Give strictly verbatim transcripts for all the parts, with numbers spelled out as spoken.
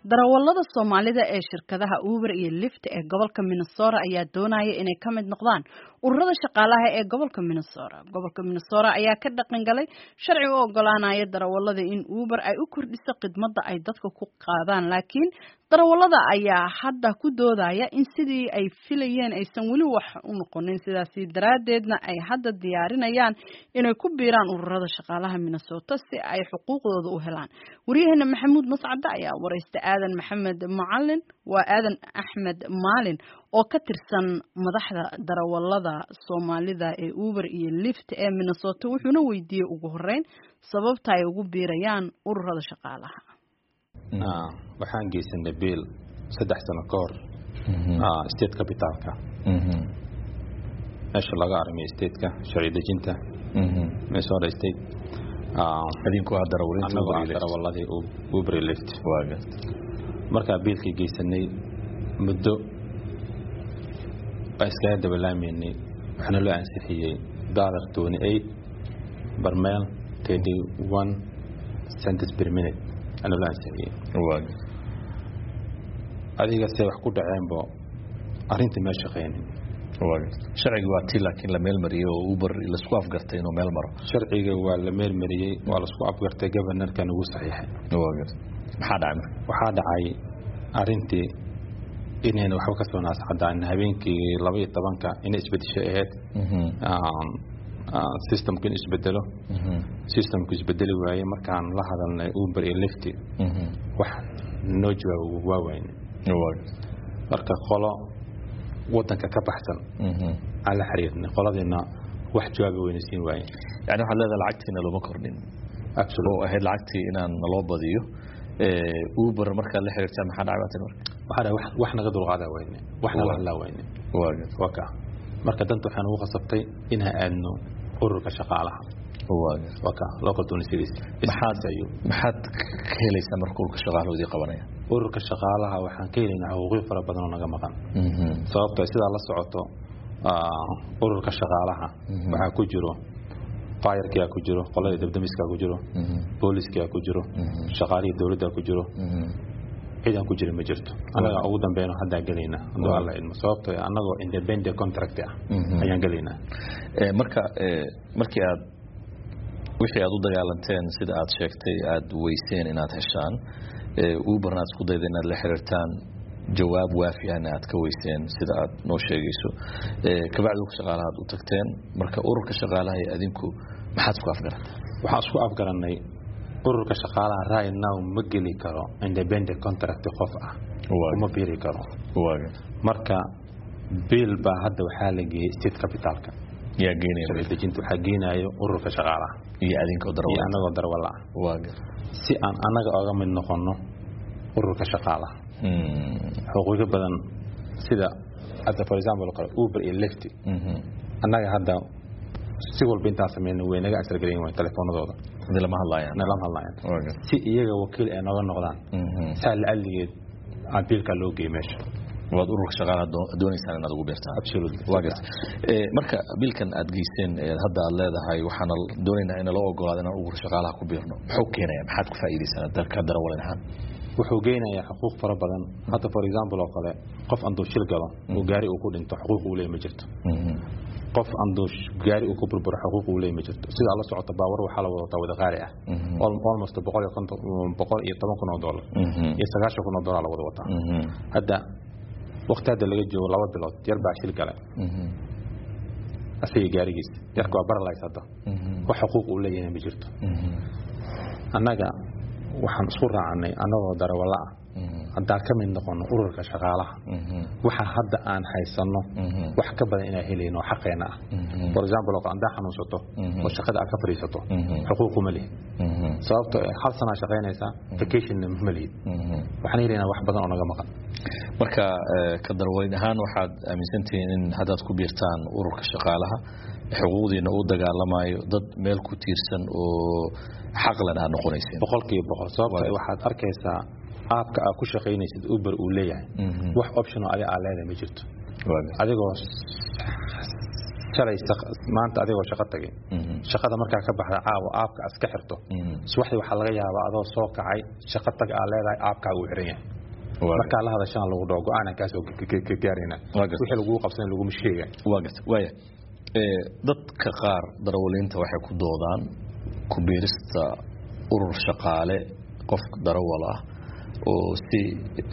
darawallada Soomaalida ee shirkadaha Uber iyo Lyft ee gobolka Minnesota ayaa doonaya inay ka mid noqdaan ururada shaqaalaha ee gobolka Minnesota. Gobolka Minnesota ayaa ka dhaqan galay sharci u ogolaanaya darawallada in Uber ay u kordhiso khidmadda ay dadka ku qaadaan, laakiin darawallada ayaa hadda ku doodaya in sidii ay filayeen aysan weli wax u noqonin, sidaas daraadeedna ay hadda diyaarinayaan inay ku biiraan ururada shaqaalaha Minnesota si ay xuquuqdooda u helaan. Wariyahana Maxamuud Mascad ayaa wareystay Aadan Maxamed Macallin waa Aadan Axmed Maalin oo ka tirsan madaxda darawallada Soomaalida ee Uber iyo Lyft ee Minnesota, wuxuuna weydiiyay ugu horeyn sababta ay ugu biirayaan ururada shaqaalaha. ah waxaan geysanay bill saddex sano ka hor ah state capitalka mhm meesha laga armay state-ka sharci dejinta mhm Minnesota state ah adinku waa darawalada darawallada Uber iyo Lyft waaga marka billkii geysanay muddo iska dabalaameenay waxna loo ansixiyay dollar twenty-eight barmeel thirty-one cents per minute ana la ansixiyay waaga adiga se wax ku dhaceenbo arintii ma shaqeynay waaga sharciga waa tii laakiin la meel mariyo Uber la isku afgartay inuu meel maro sharciga waa la meel mariyay waa la isku afgartay governorka ugu saxiixay waaga maxaa dhacay waxaa dhacay arintii inayna waxba ka soo naas cadaan habeenkii laba iyo tobanka in isbedeshay ahayd systemka in isbedelo systemku isbedeli waayay markaan la hadalnay Uber iyo Lyft wax noo jawaab waaweyn marka qolo wadanka ka baxsan ala xiriirna qoladina wax jawaab weyn siin waayay yani waxa leedahay lacagtiina loo kordhin actually oo ahayd lacagtii inaan loo badiyo ee Uber marka la xiriirtay maxaa dhacay marka waxa wax naga dulqaada weyn waxna la hadlaa weyn waaga waka marka dantu waxaan ugu qasabtay in aadno ururka shaqaalaha waaga waka local twenty-six maxaad maxaad ka helaysaa marka ururka shaqaalaha qabanaya ururka shaqaalaha waxaan ka helaynaa xuquuq fara badan oo naga maqan sababtoo sida la socoto ururka shaqaalaha waxa ku jiro fire-ka ku jiro qolada dabdamiska ku jiro booliska ku jiro shaqaalihi dawladda ku jiro ciidan ku jira ma jirto anaga ugu dambeeyno hadda galayna oo alla ilmo sababtoo anagoo independent contract ah ayaan galayna ee marka markii aad wixii aad u dagaalanteen sida aad sheegtay aad weyseen inaad heshaan ee Uber aad isku dayday inaad la xiriirtaan jawaab waafi ah aad ka weyseen sida aad noo sheegayso ee ka bacdi ku shaqaalaha aad u tagteen marka ururka shaqaalaha ay adinku maxaad ku afgaratay waxa isku afgaranay ururka shaqaalaha right now ma geli karo independent contract qof ah uma biiri karo waaga marka bill ba hadda waxa la geeyay state capitalka yaa geenayo dejintu waxa geenayo ururka shaqaalaha iyo adinka darawal anagoo darawal ah waaga si aan anaga uga mid noqono ururka shaqaalaha xuquuq badan sida hadda for example Uber iyo Lyft anaga hadda si walba inta sameeyay way naga asar galeen way telefoonadooda hadii lama hadlayaan lama hadlayaan si iyaga wakiil ay naga noqdaan sal aligeed abilka loo geemeesho wad ururka shaqaalaha doonaysan inaad ugu beertaan absolutely waaga ee marka bilkan aad geyseen hadda aad leedahay waxaan doonaynaa in la ogolaado in ururka shaqaalaha ku biirno muxuu keenayaa maxaad ku faa'iideysan dalka darawalinahan wuxuu geenayaa xuquuq fara badan hadda for example oo kale qof aan shil galo oo gaari uu ku dhinto xuquuq uu leeyahay ma jirto qof aan gaari uu ku burburo xuquuq uu leeyahay ma jirto sida la socota baawar waxa la wada wada qaari ah almost boqol iyo konton boqol iyo toban kun oo dollar iyo sagaashan kun oo dollar la wada wata hadda waqtiga laga joogo laba bilood yar baa shil galay asii gaarigiis yarku waa baralaysada wax xuquuq uu leeyahay ma jirto annaga waxaan isku raacnay anagoo darawal ah hadda ka mid noqono ururka shaqaalaha waxa hadda aan haysano wax ka badan inay helayno xaqeena ah for example oo aan xanuunsato oo shaqada aad ka fariisato xuquuq ma leeyahay sababtoo ah hal sana shaqeynaysa vacation ma leeyahay waxaan helayna wax badan oo naga maqan marka ka darawal ahaan waxaad aaminsantiin in haddaad ku biirtaan ururka shaqaalaha xuquuqdiina uu dagaalamayo dad meel ku tiirsan oo xaq lana noqonaysa boqolkiiba boqol sababtoo waxaad arkaysaa aabka aad ku shaqeynaysid Uber uu leeyahay wax option oo adiga leedahay ma jirto adigoo shalay maanta adigoo shaqo tagay shaqada markaa ka baxda caawa aabka iska xirto subaxdii waxa laga yaabaa adoo soo kacay shaqo tag aan leedahay aabka uu xiran yahay marka la hadashaan lagu dhaw go'aan ka soo gaarina wixii lagu qabsan lagu misheega waagat waaya ee dadka qaar darawaliinta waxay ku doodaan ku biirista urur shaqaale qof darawal ah oo si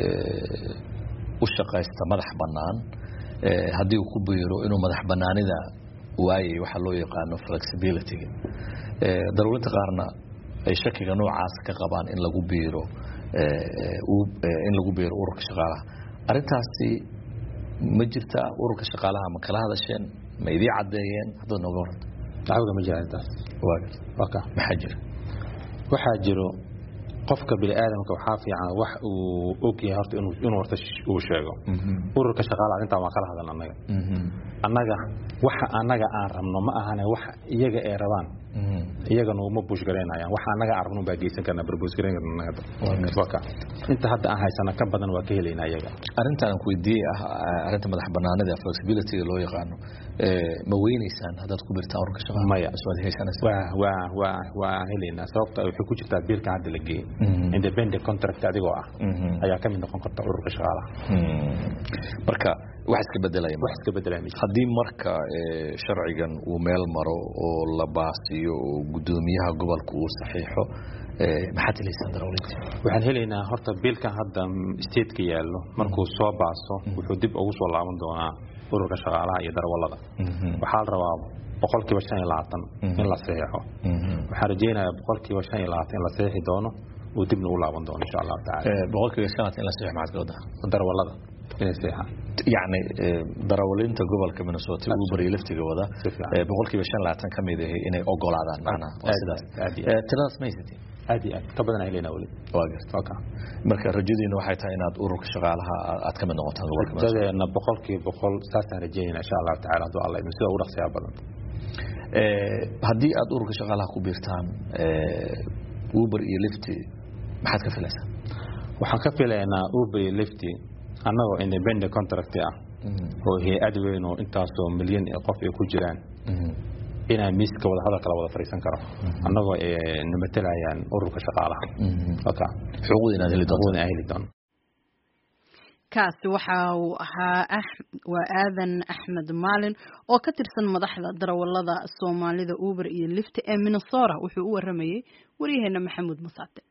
u shaqaysta madax banaan ee hadii uu ku biiro inuu madax banaanida waayay waxa loo yaqaan flexibility ee darawaliinta qaarna ay shakiga noocaas ka qabaan in lagu biiro ee in lagu biiro ururka shaqaalaha arintaasi ma jirta ururka shaqaalaha ma kala hadasheen ma idii cadeeyeen hadda nooga waran dawga ma jirtaas waaga waka maxaa jira waxa jiro qofka bini aadamka waxa fiican wax uu ogyahay horta inuu inuu horta uu sheego ururka shaqaalaha inta ma kala hadalna anaga annaga waxa annaga aan rabno ma ahane wax iyaga ay rabaan iyaga nooma bush gareynayaan waxa annaga aan rabno baa geysan karna propose gareynayna waka inta hadda aan haysana ka badan waa ka helaynaa iyaga arintan ku weydiiyay ah arinta madax banaanida flexibility loo yaqaano ee ma weynaysaan hadda ku birtaan ururka shaqaalaha maya soo haysanaysa waa waa waa waa helaynaa sababta waxay ku jirtaa biilka hadda la geeyay independent contract adigoo ah ayaa ka mid noqon karta ururka shaqaalaha marka wax iska bedelay wax iska bedelay hadii marka sharcigan uu meel maro oo la baasiyo oo gudoomiyaha gobolka uu saxiixo ee maxaa tilaysan darawaliinta waxaan helaynaa horta biilka hadda state-ka yaalo markuu soo baaso wuxuu dib ugu soo laaban doonaa ururka shaqaalaha iyo darawalada waxa la rabaa boqolkiiba shan iyo labaatan in la saxiixo waxaan rajeynayaa boqolkiiba shan iyo labaatan in la saxiixi doono oo dib ugu laaban doono insha Allah taala ee boqolkiiba shan iyo labaatan in la saxiixo maxaa ka wada darawalada inay saxiixaan يعني darawaliinta gobolka Minnesota uu bari liftiga wada ee boqolkiiba shan iyo labaatan kamid ah inay ogolaadaan macna waa sidaas ee tiradaas ma haysatin aadi ka badan ay leena wali waa garta marka rajadiina waxay tahay inaad ururka shaqaalaha aad ka mid noqotaan gobolka Minnesota dadana boqolkiiba boqol saasaan rajeynaa insha Allah taala haduu Allah idin sida u dhaqsiya badan ee hadii aad ururka shaqaalaha ku biirtaan ee Uber iyo Lyft maxaad ka filaysaa waxaan ka filaynaa Uber iyo Lyft annaga independent contract ah oo hay'ad weyn oo intaas oo milyan qof ay ku jiraan inay miiska wada hadal kala wada fariisan karo annaga ee nimatalayaan ururka shaqaalaha waka xuquuqdina heli doonto heli doonto kaasi waxa uu ahaa waa aadan axmed maalin oo ka tirsan madaxda darawalada Soomaalida Uber iyo Lyft ee Minnesota wuxuu u waramayay wariyaheena Maxamuud Musaate